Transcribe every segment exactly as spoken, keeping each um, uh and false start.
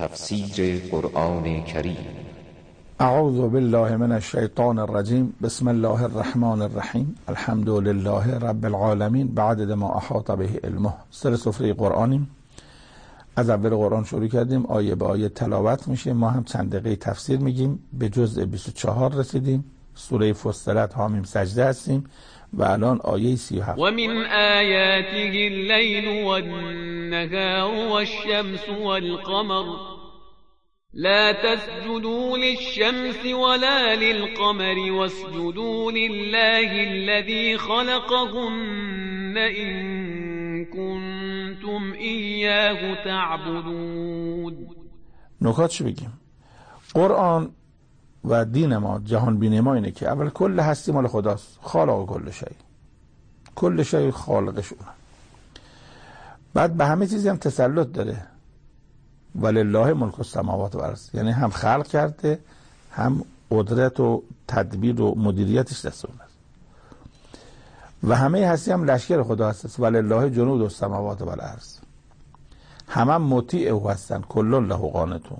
تفسیر قرآن کریم. اعوذ بالله من الشیطان الرجیم. بسم الله الرحمن الرحیم. الحمد لله رب العالمین بعدد ما احاط به علمه. سر سفره قرآنیم. از اول قرآن شروع کردیم، آیه به آیه تلاوت میشه. ما هم چند دقیقه تفسیر میگیم. به جزء بیست و چهار رسیدیم. سوره فصلت حامیم سجده هستیم و الان آیه سی و هفت. و من آیاته اللیل والنهار والشمس والقمر لا تسجدوا للشمس ولا للقمر واسجدوا لله الذي خلقهن إن كنتم إياه تعبدون. نکاتش بگیم. قرآن و دین ما، جهان بینی ما اینه که اول کل هستی مال خداست، خالق کل شی، کل شی خالقشونه. بعد به همه چیزی هم تسلط داره. ولله ملک السماوات و الارض، یعنی هم خلق کرده هم قدرت و تدبیر و مدیریتش دست اون است. و همه هستی هم لشکر خدا هست. ولله جنود السماوات و الارض، هم هم مطیع او هستن. کل له قانتون،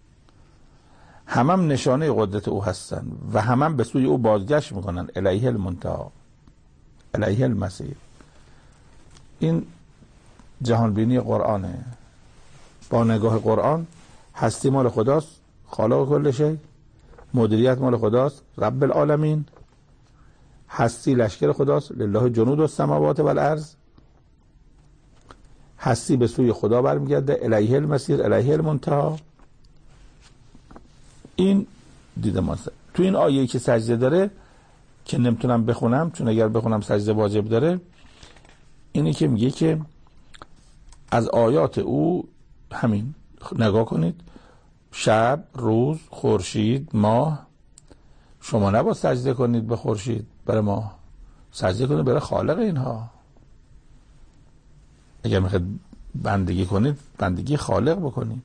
هم هم نشانه قدرت او هستن و هم هم به سوی او بازگشت میکنن. الیه المنتهی الیه المصیر. این جهان بینی قرآنه. با نگاه قرآن هستی مال خداست، خالق کل شی، مدیریت مال خداست، رب العالمین. هستی لشکر خداست، لله جنود السماوات و الارض. هستی به سوی خدا برمیگرده، الیه المصیر الیه المنتهی. این دیده ماست. تو این آیه‌ای که سجده داره که نمیتونم بخونم چون اگر بخونم سجده واجب داره، اینی که میگه که از آیات او همین نگاه کنید، شب، روز، خورشید، ماه. شما نباید سجده کنید به خورشید، برای ماه سجده کنید برای خالق اینها. اگر میخواید بندگی کنید، بندگی خالق بکنید.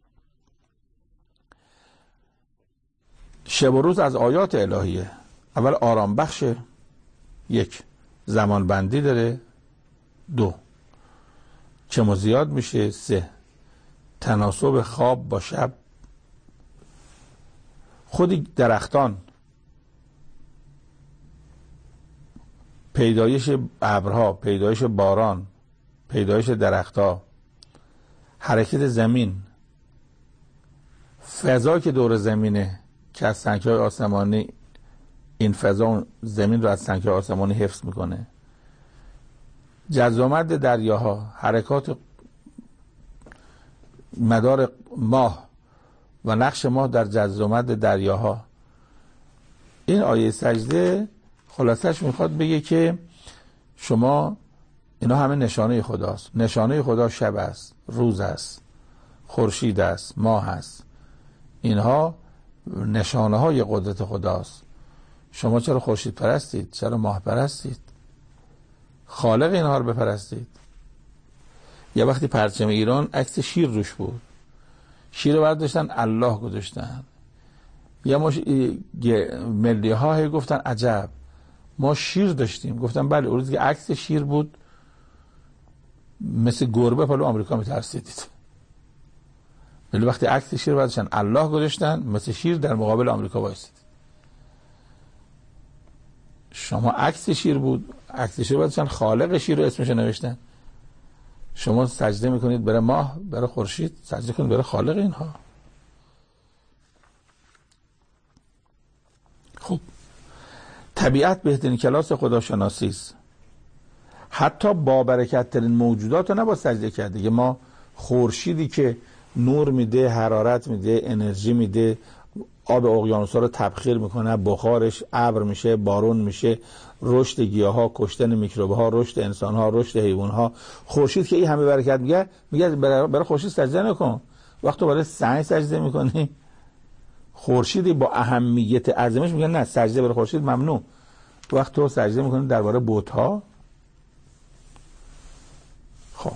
شب و روز از آیات الهیه. اول آرام بخشه، یک زمان بندی داره، دو کم و زیاد میشه، سه تناسب خواب با شب. خود درختان، پیدایش ابرها، پیدایش باران، پیدایش درختها، حرکت زمین، فضا که دور زمینه که از سنگ‌های آسمانی، این فضا زمین رو از سنگ‌های آسمانی حفظ میکنه. جذب و مد دریاها، حرکات مدار ماه و نقش ماه در جذب و مد دریاها. این آیه سجده خلاصش میخواد بگه که شما اینا همه نشانه خداست. نشانه خدا شب است، روز است، خورشید است، ماه است. اینها نشانه های قدرت خداست. شما چرا خورشید پرستید؟ چرا ماه پرستید؟ خالق اینها رو بپرستید. یه وقتی پرچم ایران عکس شیر روش بود، شیر رو برداشتن الله گذاشتن. یه مش ملی ها گفتن عجب ما شیر داشتیم. گفتن بله، اون روز که عکس شیر بود مثل گربه پلو آمریکا میترسیدید. ولی وقتی عکس شیر برداشتن الله گذاشتن، مثل شیر در مقابل آمریکا وایسید. شما عکس شیر بود، عکس شیر برداشتن خالق شیر رو اسمش نوشتن. شما سجده میکنید برای ماه، برای خورشید، سجده کنید برای خالق اینها. خب طبیعت بهترین کلاس خداشناسی است. حتی با برکت ترین موجودات رو نباید سجده کرد. دیگه ما خورشیدی که نور میده، حرارت میده، انرژی میده، آب اقیانوس‌ها رو تبخیر میکنه، بخارش ابر میشه، بارون میشه، رشد گیاها، کشتن میکروب‌ها، رشد انسان‌ها، رشد حیوان‌ها. خورشید که این همه برکت میگه، میگه برای خورشید سجده نکن. وقتی برای سنگ سجده میکنی، خورشیدی با اهمیت عظمش، میگن نه سجده برای خورشید ممنوع. وقتی تو سجده میکنی درباره بت‌ها، خب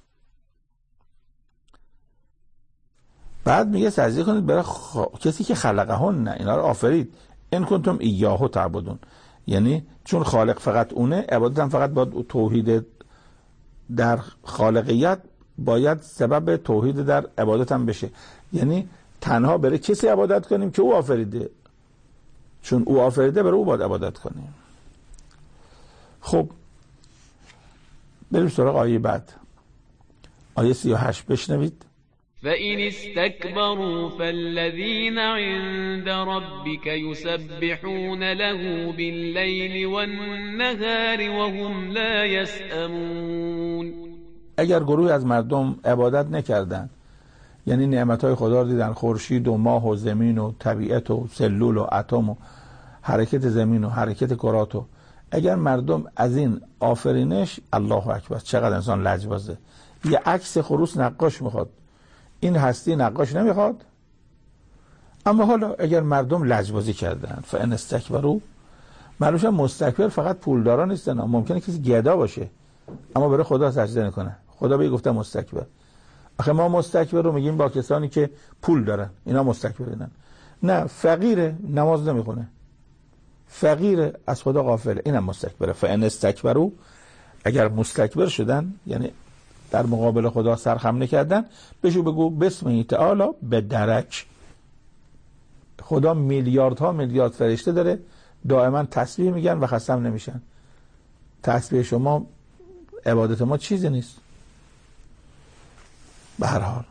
بعد میگه سجده کنید برای خ... کسی که خلقهن، نه اینا رو آفرید. ان کنتم ایاه تعبدون، یعنی چون خالق فقط اونه، عبادت هم فقط با توحید در خالقیت باید سبب توحید در عبادت هم بشه. یعنی تنها بره کسی عبادت کنیم که او آفریده، چون او آفریده بره او باید عبادت کنیم. خب بریم سراغ آیه بعد، آیه سی و هشت بشنوید. فَإِنِ اسْتَكْبَرُوا فَالَّذِينَ عِندَ رَبِّكَ يُسَبِّحُونَ لَهُ بِاللَّيْلِ وَالنَّهَارِ وَهُمْ لَا يَسْأَمُونَ. اگر گروهی از مردم عبادت نکردن، یعنی نعمتهای خدا رو دیدن، خورشید و ماه و زمین و طبیعت و سلول و اتم و حرکت زمین و حرکت کرات، و اگر مردم از این آفرینش، الله اکبر چقدر انسان لجبازه. یه عکس خروس نقاش میخواد، این هستی نقاش نمیخواد. اما حالا اگر مردم لجبازی کردن، فان استکبروا، معلومه مستکبر فقط پولدارا نیستن، ممکنه کسی گدا باشه اما برای خدا سجده نکنه. خدا به گفته مستکبر. آخه ما مستکبر رو میگیم با کسانی که پول دارن، اینا مستکبرینن. نه، فقیر نماز نمیخونه، فقیر از خدا غافله، اینم مستکبره. فان استکبروا، اگر مستکبر شدن یعنی در مقابل خدا سرخم نکردن، بهشون بگو بسم تعالی به درک. خدا میلیاردها میلیارد فرشته داره، دائما تسبیح میگن و خصم نمیشن. تسبیح شما، عبادت ما چیزی نیست. به هر حال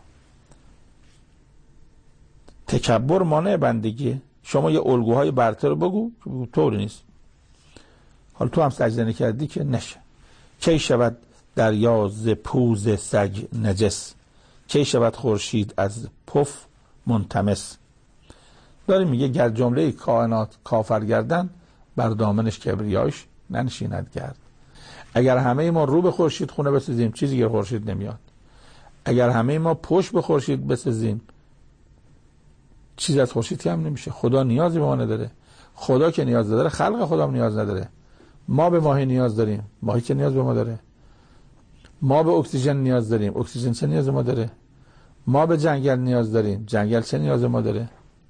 تکبر مانع بندگی. شما یه الگوهای برتر رو بگو، طوری نیست. حالا تو هم سجده نکردی که نشه. کی شود دریا ز پوز سگ نجس، کی شود خورشید از پف منتمس. داریم میگه گر جمله کائنات کافر گردن، بر دامنش کبریاش ننشیند گرد. اگر همه ما رو به خورشید خونه بسازیم، چیزی که خورشید نمیاد. اگر همه ما پشت به خورشید بسازیم، چیز از خورشید هم نمیشه. خدا نیازی به ما نداره. خدا که نیاز داره، خلق خدا هم نیاز نداره. ما به ماهی نیاز داریم، ماهی که نیاز به ما داره. ما به اکسیژن نیاز داریم، اکسیژن چه نیاز ما داره. ما به جنگل نیاز داریم، جنگل چه نیاز ما داره.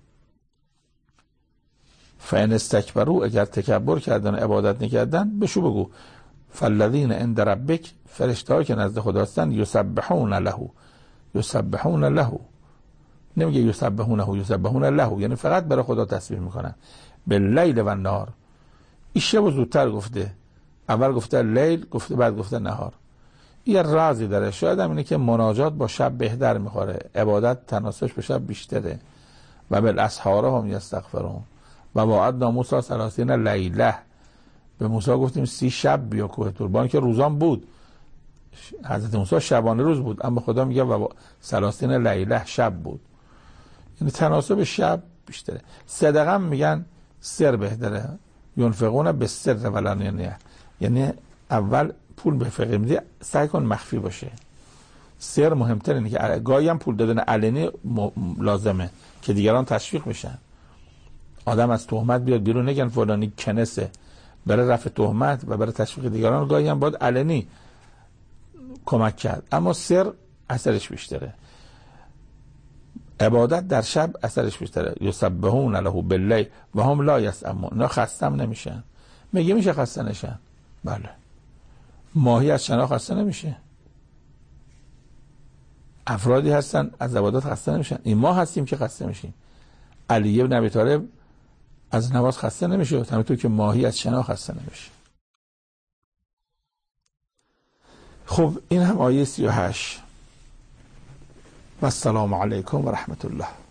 فان استکبروا، اگر تکبر کردن عبادت نکردن، بشو بگو فالذین عند ربک، فرشته‌ای که نزد خدا هستن، یسبحون له، یسبحون له، نمیگه یسبحونه، یسبحون له، یعنی فقط برای خدا تسبیح میکنن. باللیل و النهار. این شب زودتر گفته، اول گفته لیل، گفته بعد گفته نهار. یه رازی داره، شاید هم اینه که مناجات با شب بهتر میخوره، عبادت تناسبش به شب بیشتره. و بالاسحار هم یستغفرون. و وعدنا موسی ثلاثین لیله، به موسی گفتیم سی شب بیا کوه طور، با اینکه روزان بود، حضرت موسی شبانه روز بود، اما خدا میگه و ثلاثین لیله شب بود، یعنی تناسب شب بیشتره. صدقه هم میگن سر بهتره، ينفقون بالسر والعلانیه، یعنی اول پول به فقیر میدی، سعی کن مخفی باشه. سر مهمتره، اینه که گاهی هم پول دادن علنی لازمه که دیگران تشویق بشن. آدم از تهمت بیاد بیرون، نگن فلانی کنسه، برای رفع تهمت و برای تشویق دیگران گاهی هم باید علنی کمک کرد، اما سر اثرش بیشتره. عبادت در شب اثرش بیشتره. یسبحون له باللیل و هم لا یسأمون، نه خستم نمیشن. میگه میشه خسته نشن؟ بله. ماهی از شنا خسته نمیشه. افرادی هستن از عبادت خسته نمیشن، این ما هستیم که خسته میشیم. علی بن ابی طالب از نماز خسته نمیشه، همونطور که ماهی از شنا خسته نمیشه. خب این هم آیه سی و هشت. و السلام علیکم و رحمت الله.